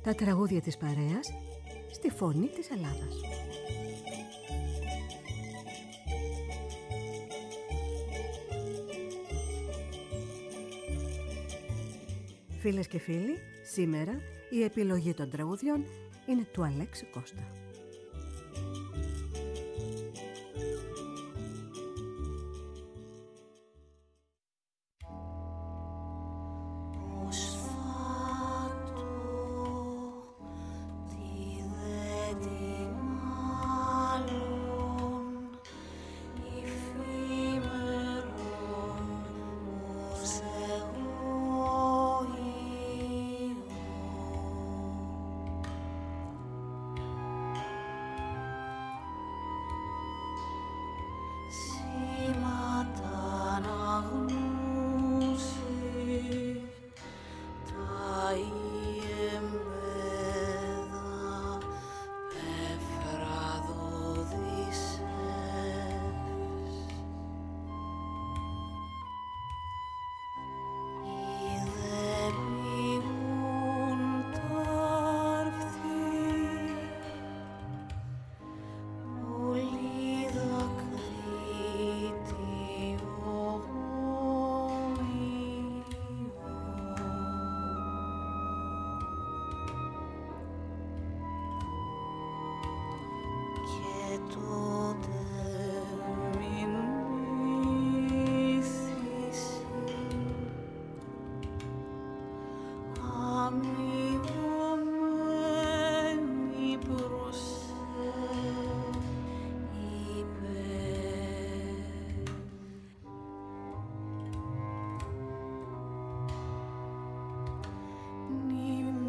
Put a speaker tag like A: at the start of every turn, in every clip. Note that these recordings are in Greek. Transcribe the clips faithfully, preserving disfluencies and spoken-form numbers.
A: Τα τραγούδια της παρέας στη φωνή της Ελλάδας. Φίλες και φίλοι, σήμερα η επιλογή των τραγουδιών είναι του Αλέξη Κώστα.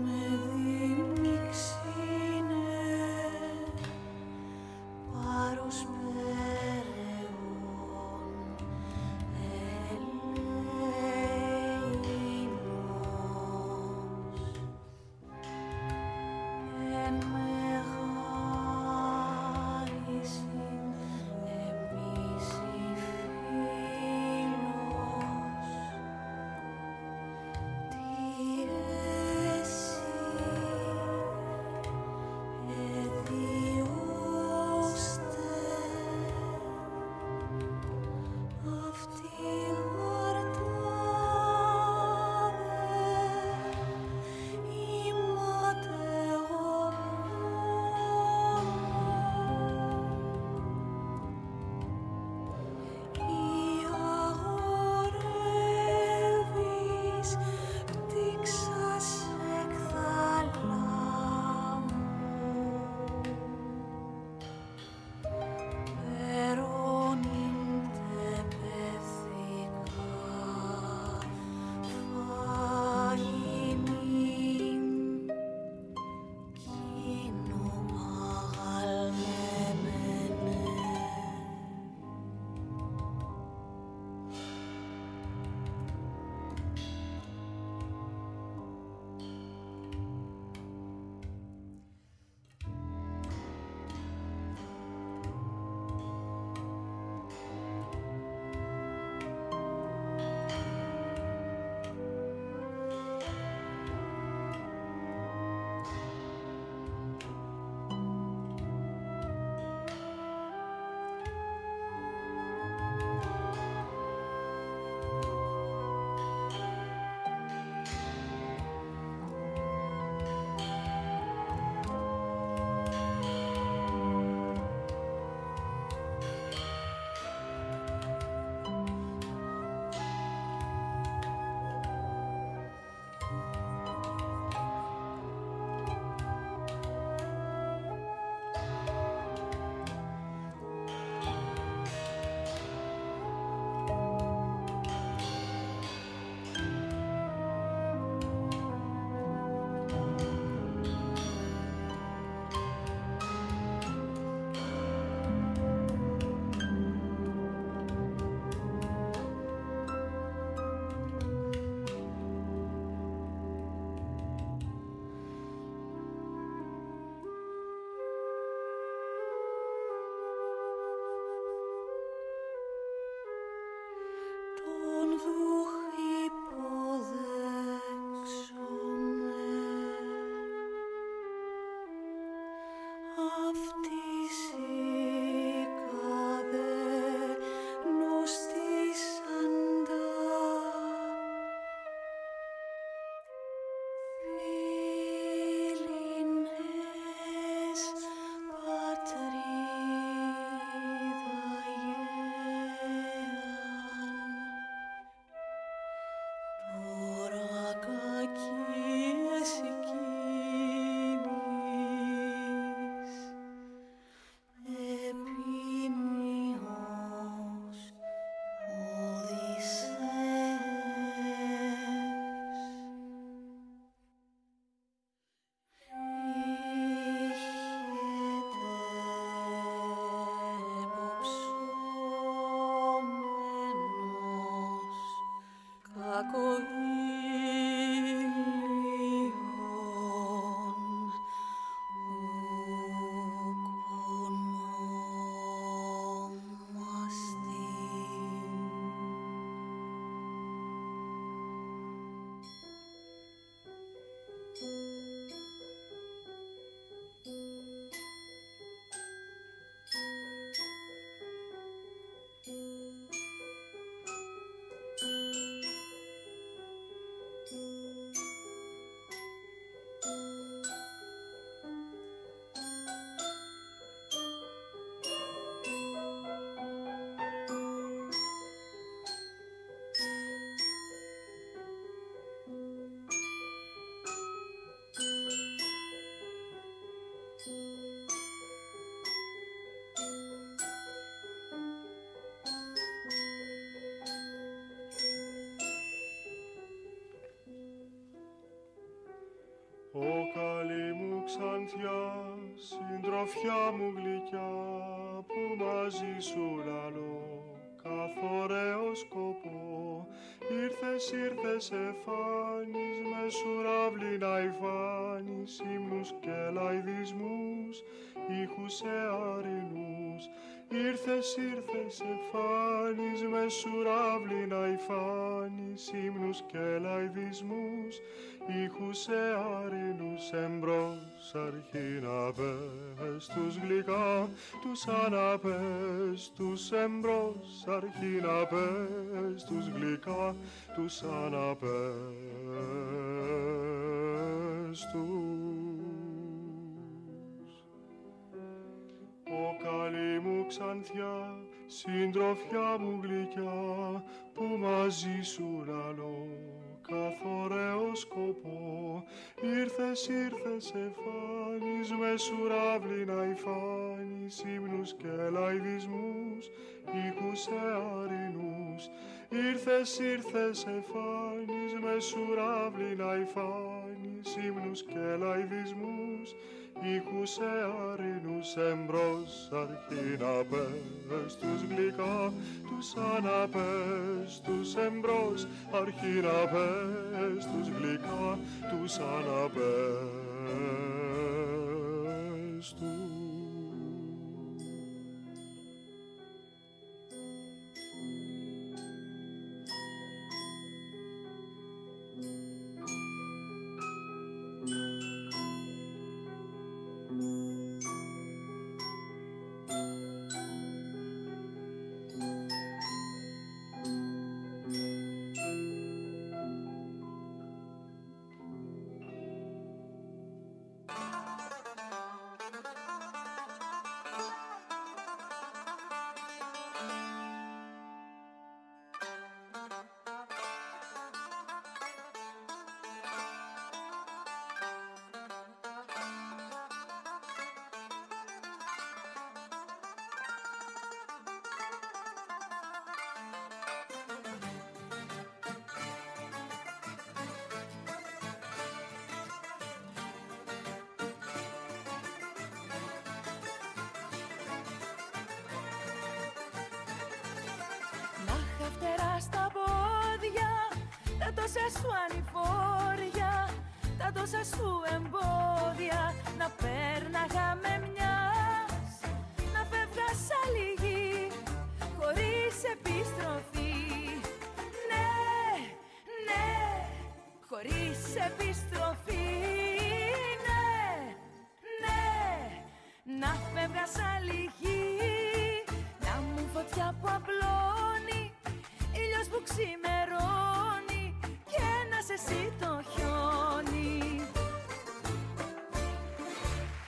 B: Πάρω Ω καλή μου ξανθιά, συντροφιά μου γλυκιά, που μαζί σου λαλώ καθ' ωραίο σκοπό. Ήρθες, ήρθες, εφάνεις, με σουράβλη να υφάνεις, ύμνους και λαϊδισμούς, ήχους εαρινούς. Ήρθες, ήρθες, εφάνεις, με σουράβλη να υφάνεις, ύμνους και λαϊδισμούς, ήχους εαρινούς. Εμπρός αρχίνα πες τους γλυκά, τους αναπέστους. Εμπρός αρχίνα πες τους γλυκά, τους αναπέστους. Ω καλή μου ξανθιά, συντροφιά μου γλυκιά, που μαζί σου λαλώ καθ' ωραίο σκοπό. Ήρθες, ήρθες, εφάνεις, με σουράβλη να υφάνεις, ύμνους και λαϊδισμούς, ήχους εαρινούς. Ήρθες, ήρθες, εφάνεις, με σουράβλη να υφάνεις, ύμνους και λαϊδισμούς, ήχους εαρινούς. Εμπρός αρχίνα πες τους γλυκά, τους αναπέστους. Εμπρός αρχίνα πες τους γλυκά, τους αναπέστους.
C: τόσα σου ανηφόρια, τα τόσα σου εμπόδια, να πέρναγαμε μιας, να φεύγα σαν λίγη, χωρίς επιστροφή. Ναι, ναι, χωρίς επιστροφή. Ναι, ναι, να φεύγα σαν λίγη, να μου φωτιά που απλώνει, ήλιος που ξημερώνει και να σε εσύ το χιόνι.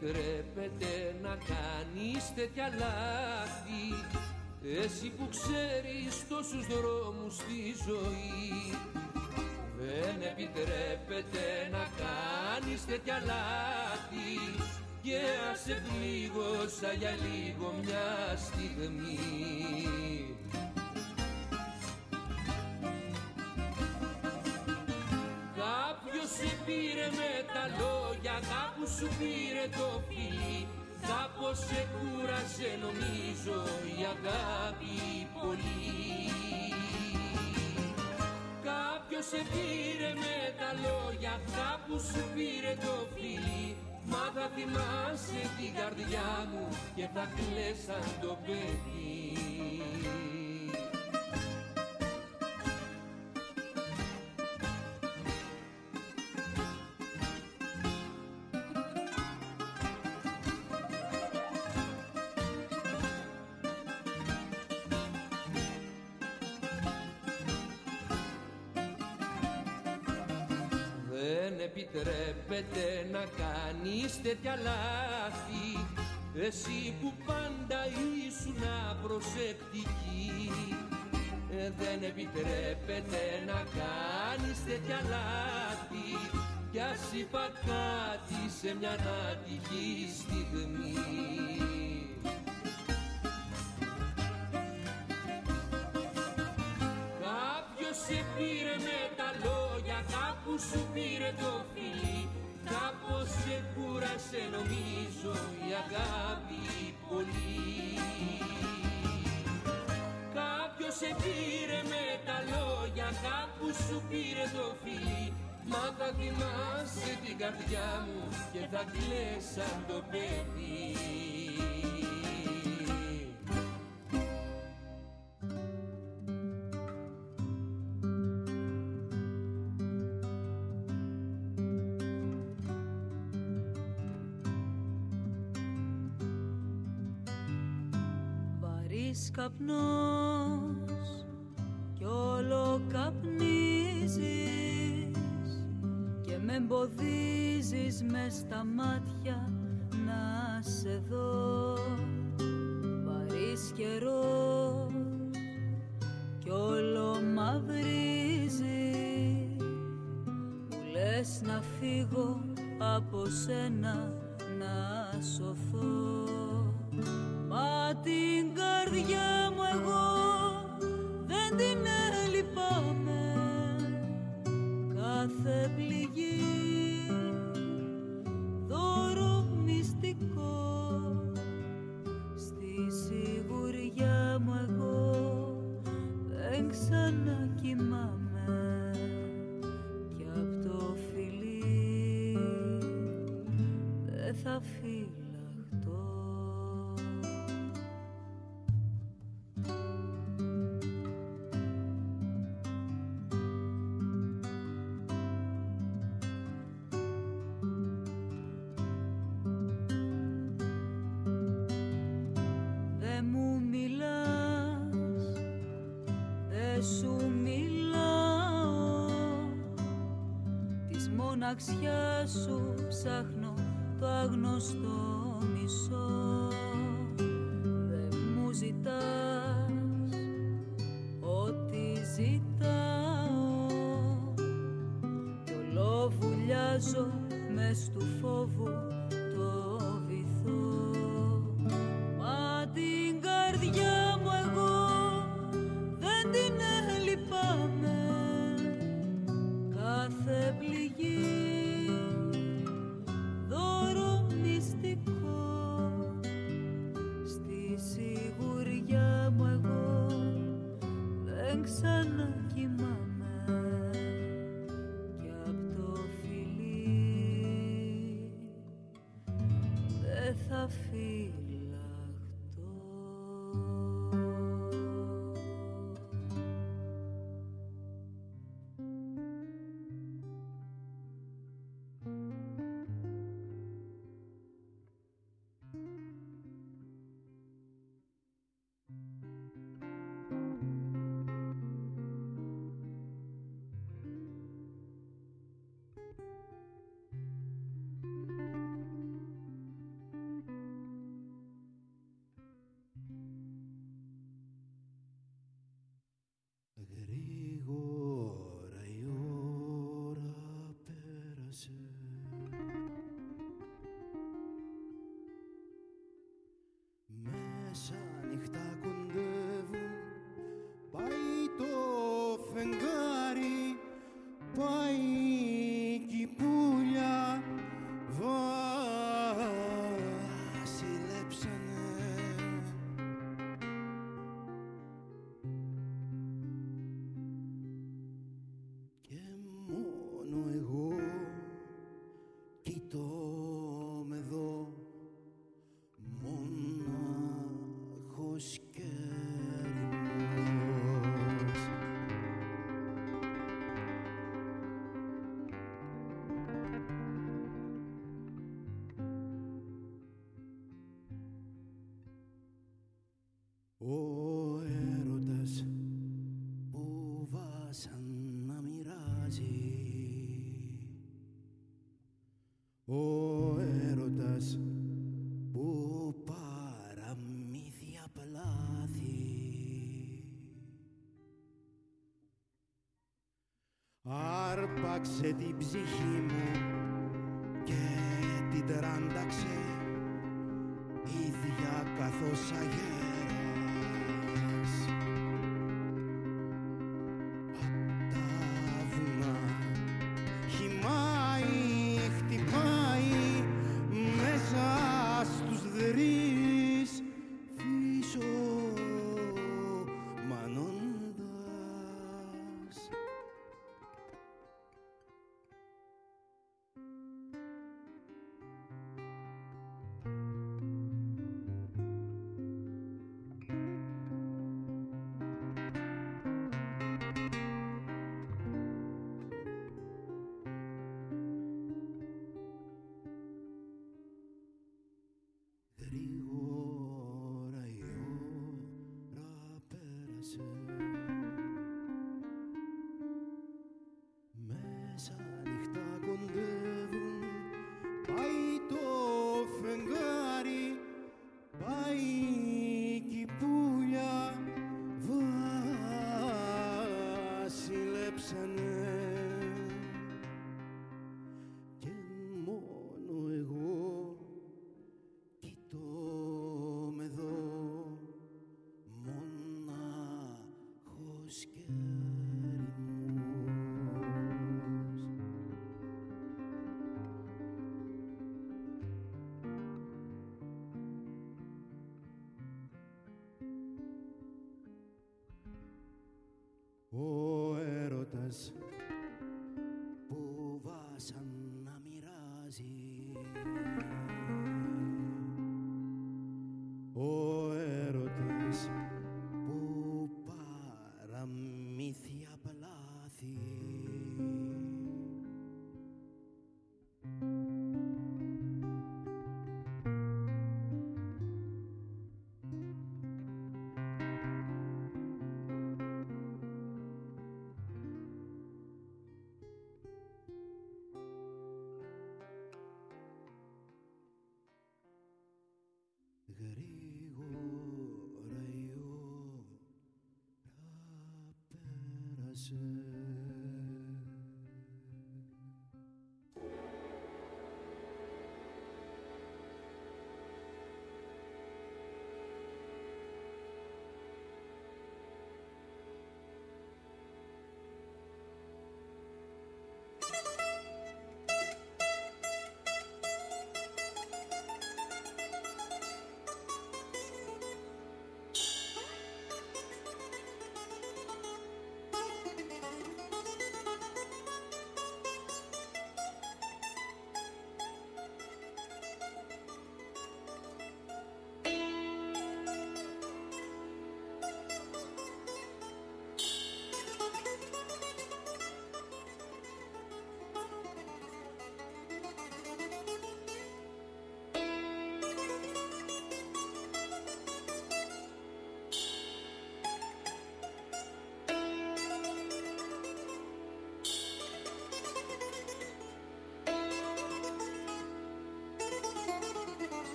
D: επιτρέπεται να κάνεις τέτοια λάθη, εσύ που ξέρεις τόσους δρόμους στη ζωή. Δεν επιτρέπεται να κάνεις τέτοια λάθη και ας σε πλήγωσα για λίγο μια στιγμή. Κάποιος σε πήρε με τα λόγια, κάπου σου πήρε το φιλί, κάπως σε κούρασε νομίζω η αγάπη πολύ. Κάποιος σε πήρε με τα λόγια, κάπου σου πήρε το φιλί, μα θα θυμάσαι την καρδιά μου και θα κλαις σαν το παιδί. Επιτρέπεται να κάνεις τέτοια λάθη, εσύ που πάντα ήσουν προσεκτική. ε, Δεν επιτρέπεται να κάνεις τέτοια λάθη, κι ας είπα κάτι σε μια άτυχη στιγμή. Κάποιος σε πήρε με τα λόγια, κάπου σου πήρε το φιλί, κάπως σε κούρασε νομίζω η αγάπη πολύ. Κάποιος σε πήρε με τα λόγια, κάπου σου πήρε το φιλί, μα θα θυμάσαι την καρδιά μου και θα κλαις σαν το παιδί.
C: Καπνός κι όλο καπνίζεις και με εμποδίζεις μες στα μάτια να σε δω. Βαρύς καιρός κι όλο μαυρίζει, μου λες να φύγω από σένα να σωθώ. Μα την καρδιά μου εγώ δεν την λυπάμαι, κάθε πληγή δώρο μυστικό. Στη σιγουριά μου εγώ δεν ξανακοιμάμαι κι απ' το φιλί δεν θα φύγω. Μοναξιά σου ψάχνω το άγνωστο μισό. Δεν μου ζητάς ό,τι ζητάω κι όλο βουλιάζω μες του φόβου το βυθό. Μα την καρδιά μου εγώ δεν την λυπάμαι, κάθε πληγή δώρο μυστικό. Στη σιγουριά μου εγώ δεν ξανακοιμάμαι κι απ' το φιλί δεν θα φύγω.
E: Πάτησε την ψυχή μου και την τράνταξε ίδια καθώς αγέρας. Απ' τα βουνά χυμάει, χτυπάει μέσα στους δρύς φύσω μανώντας. Γρήγορα η ώρα πέρασε, μέσα νυχτά κοντεύουν, πάει το φεγγάρι, πάει κι η πουλιά βασιλέψανε και μόνο εγώ κοιτώ-με εδώ μονάχος και ερημός. Ο έρωτας που βάσαν να μοιράζει, ο έρωτας που παραμύθια πλάθη,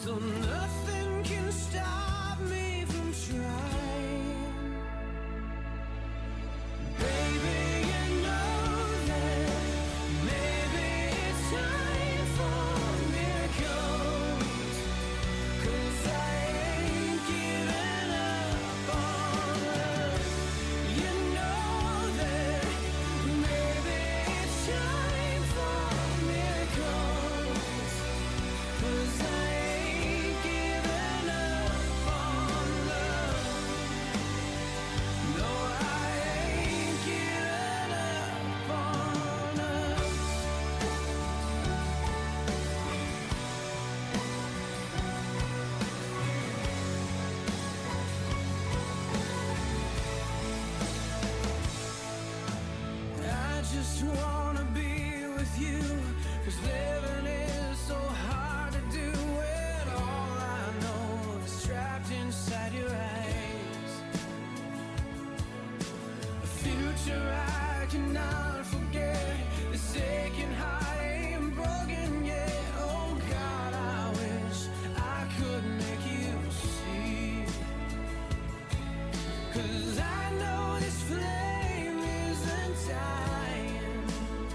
F: so nothing can stop me from trying. Baby, you know that maybe it's time for miracles, 'cause I ain't giving up on love. You know that maybe it's time for miracles, 'cause I ain't giving up on love. No, I ain't giving up on us. I just wanna be with you, 'cause living is so hard to do when all I know is trapped inside your eyes. A future I cannot forget, this aching heart ain't broken yet. Oh God, I wish I could make you see, 'cause I know this flame isn't dying,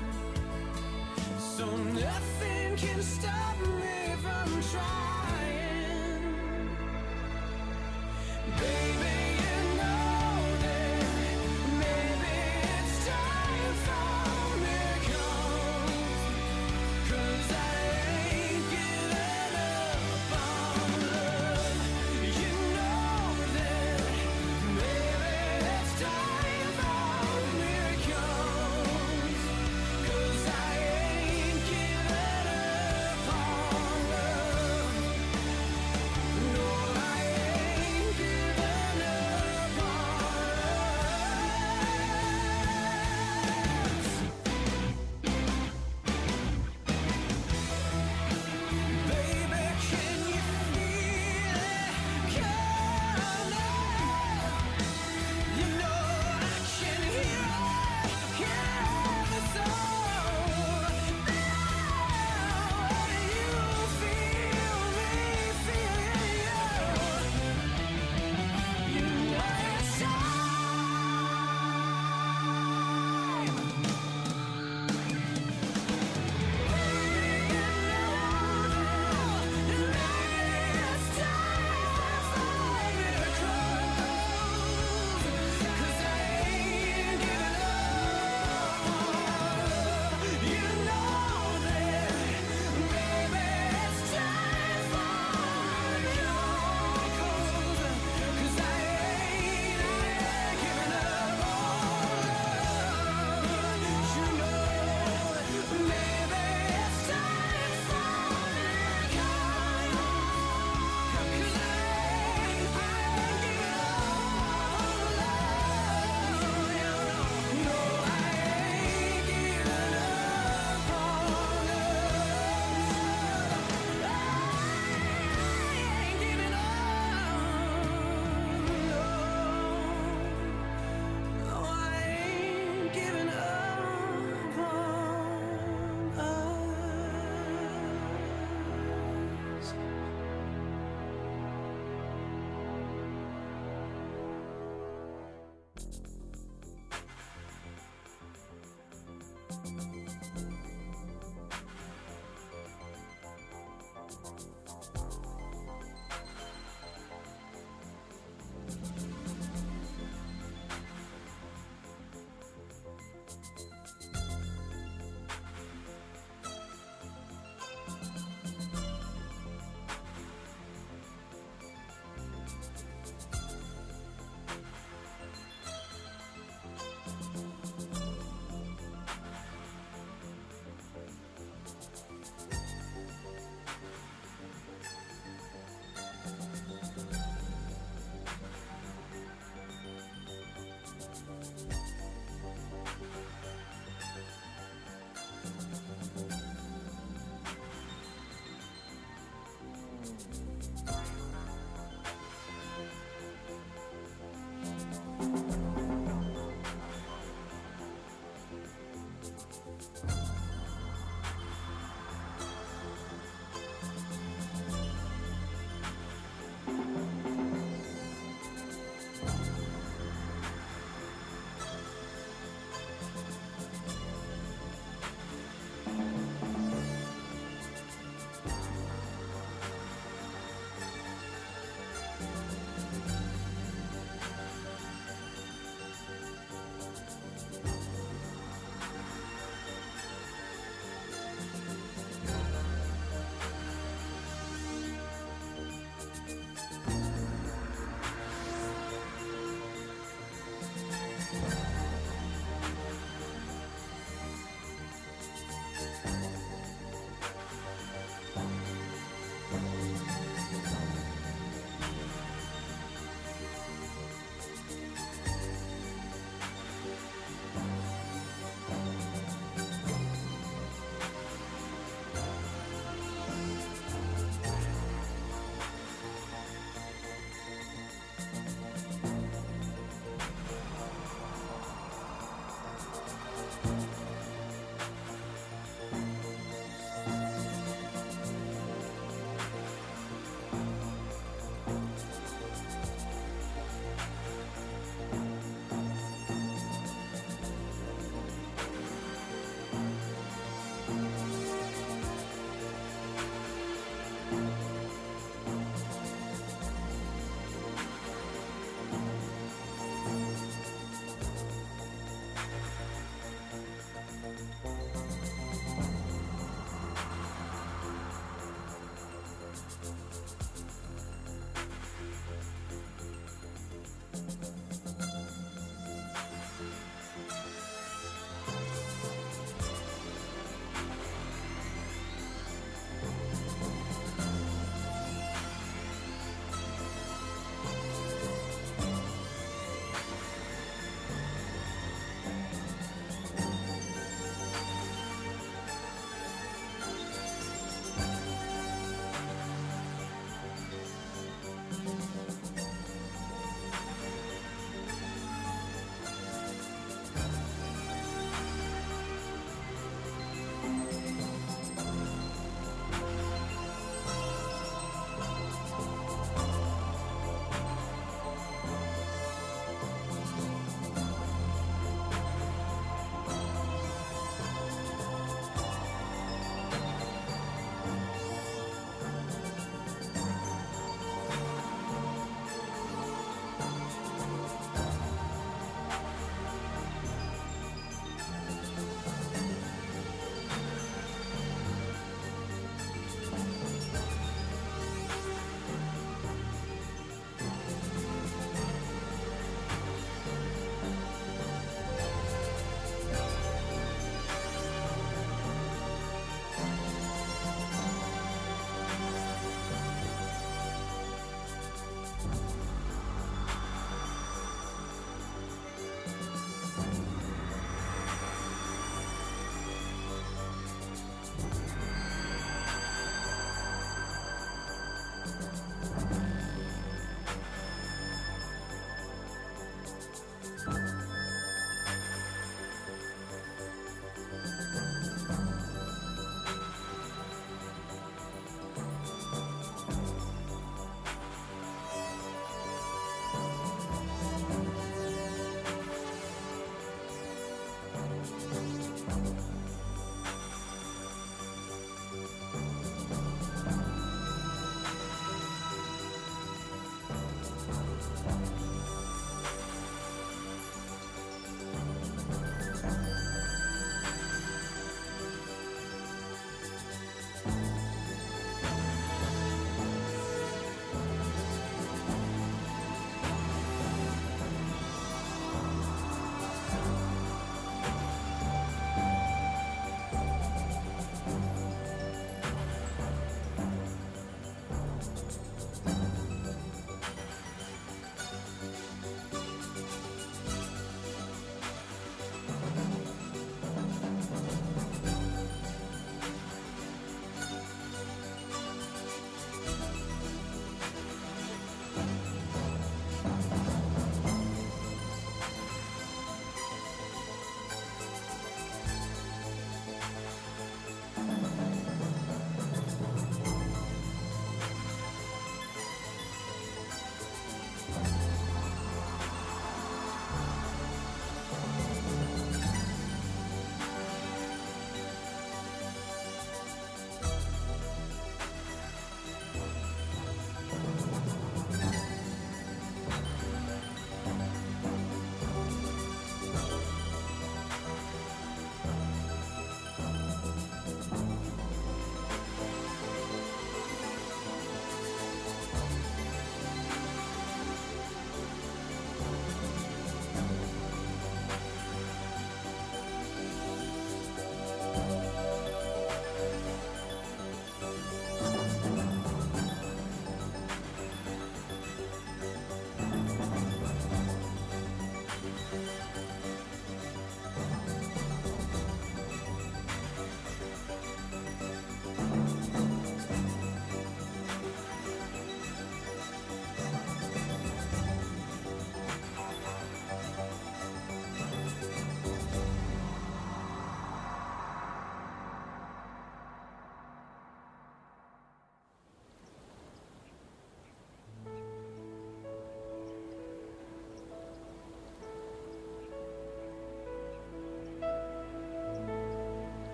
F: so nothing can stop me from trying. Baby, you know that maybe it's time for miracles, 'cause I ain't giving up on love. You know that maybe it's time for miracles, 'cause I ain't giving up on love. No, I ain't giving up on us. Baby, can you feel it coming? You know I can hear it, hear the soul. Now you feel me, feel you. You know it's time.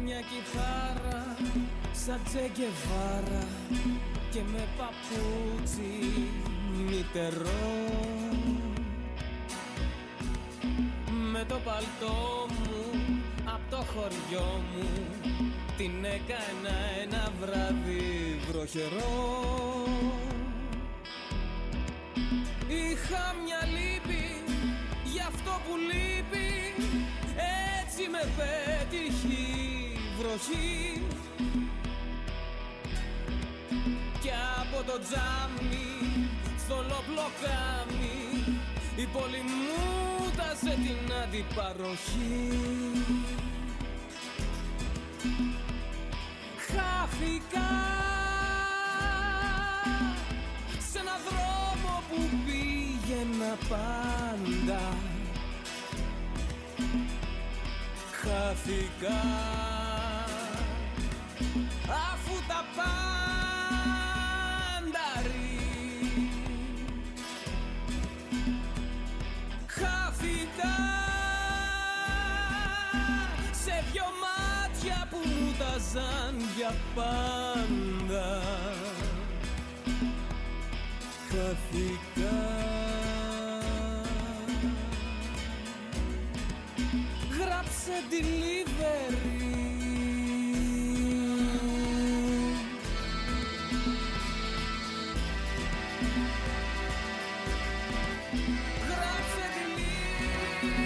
F: μια κιθάρα σαν Τσε Γκεβάρα και με παπούτσι μητερό, με το παλτό μου απ' το χωριό μου την έκανα ένα βράδυ βροχερό. Είχα μια λύπη γι' αυτό που λείπει, έτσι με πέτυχε η βροχή κι από το τζάμι θολό μπλοκάμι η πόλη μου τάσε την αντιπαροχή. Χάθηκα σε έναν δρόμο που πήγαινα πάντα, χάθηκα αφού τα πάντα ρί. Χάθηκα σε δυο μάτια που μου τάζαν για πάντα, χάθηκα. Γράψε delivery. Γράψε delivery.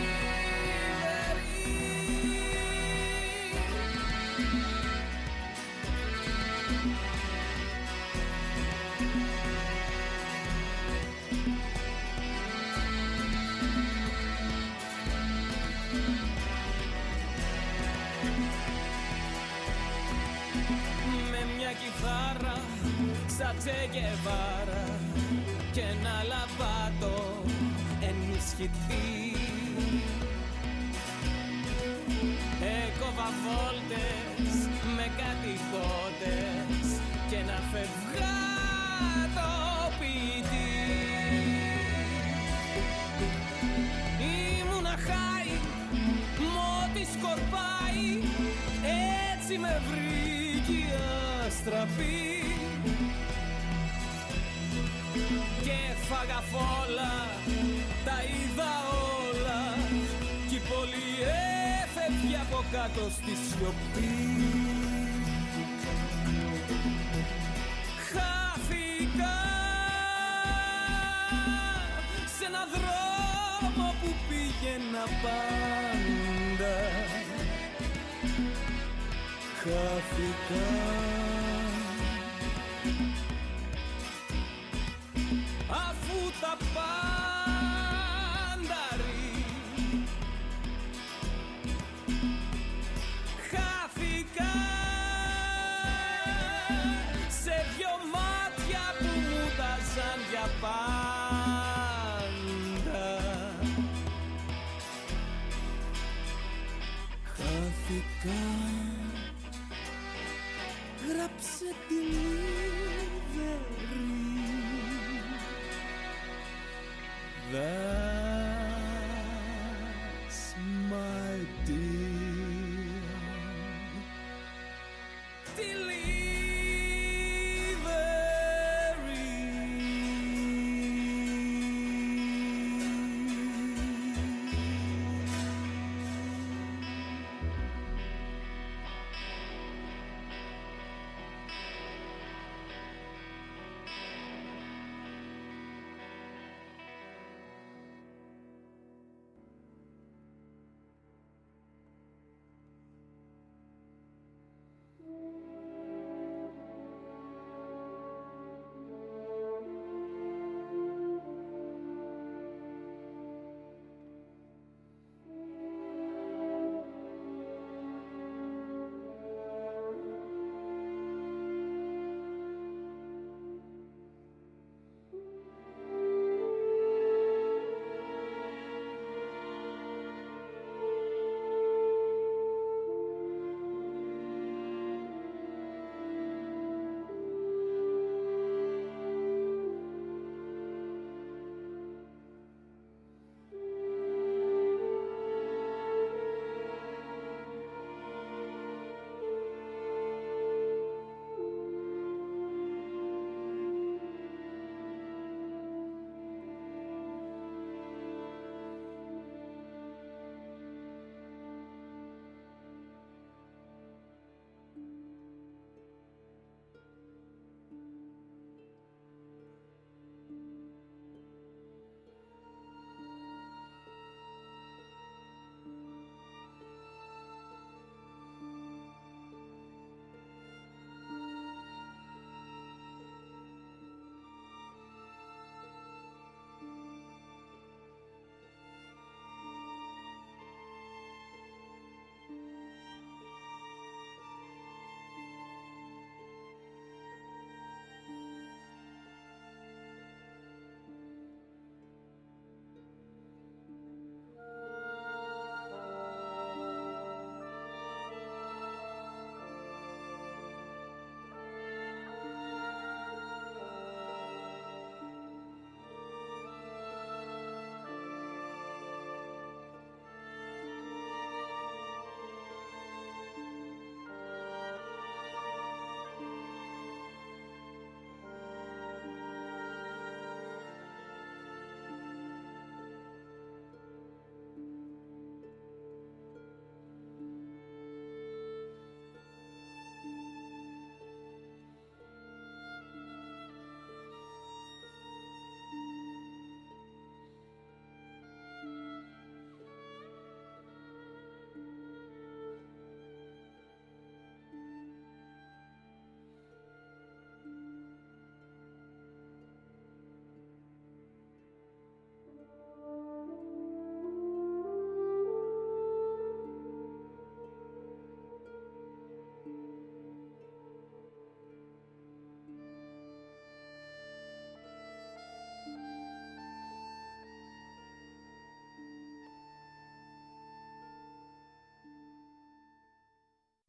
F: Κιθάρα σαν Τσε Γκεβάρα και ένα λαμπάτο ενισχυτή, έκοβα βόλτες με κάτι πότες και ένα φευγάτο ποιητή. Ήμουνα χάι, μότι σκορπάει, έτσι με βρήκε η αστραπή και φάγα φόλα, τα είδα όλα κι η πόλη έφευγε από κάτω στη σιωπή. Χάθηκα σε έναν δρόμο που πήγαινα πάντα, χάθηκα αφού τα πάντα ρί. Χάθηκα σε δυο μάτια που μου τάζαν για πάντα, χάθηκα. Γράψε delivery. That's my dear. Delivery.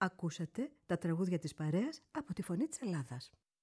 A: Ακούσατε τα τραγούδια της παρέας από τη Φωνή της Ελλάδας.